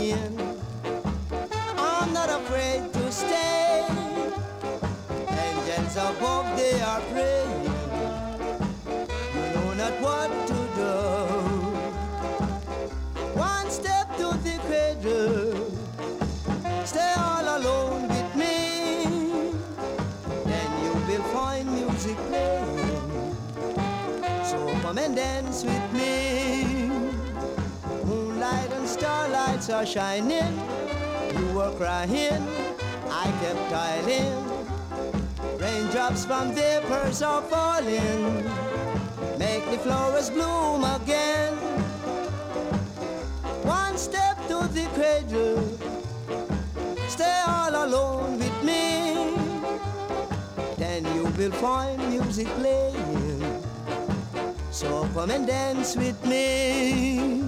crying. I'm not afraid to stay. Angels above, they are praying. You know not what to do. One step to the cradle. Stay all alone with me. Then you will find music playing. So come and dance with me. Moonlight and starlights are shining. You were crying, I kept tiling. Raindrops from vapors are falling. Make the flowers bloom again. One step to the cradle. Stay all alone with me. Then you will find music playing. So come and dance with me.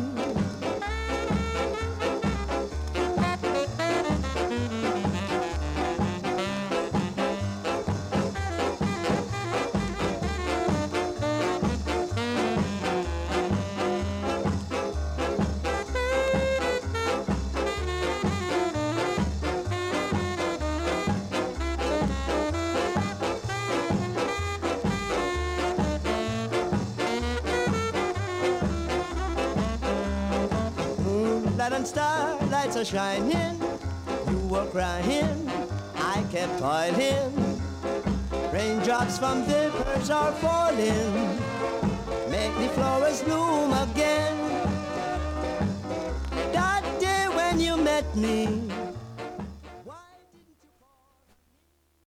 Moonlight and starlights are shining. You were crying, I kept toiling. Raindrops from vapors are falling. Make the flowers bloom again. That day when you met me,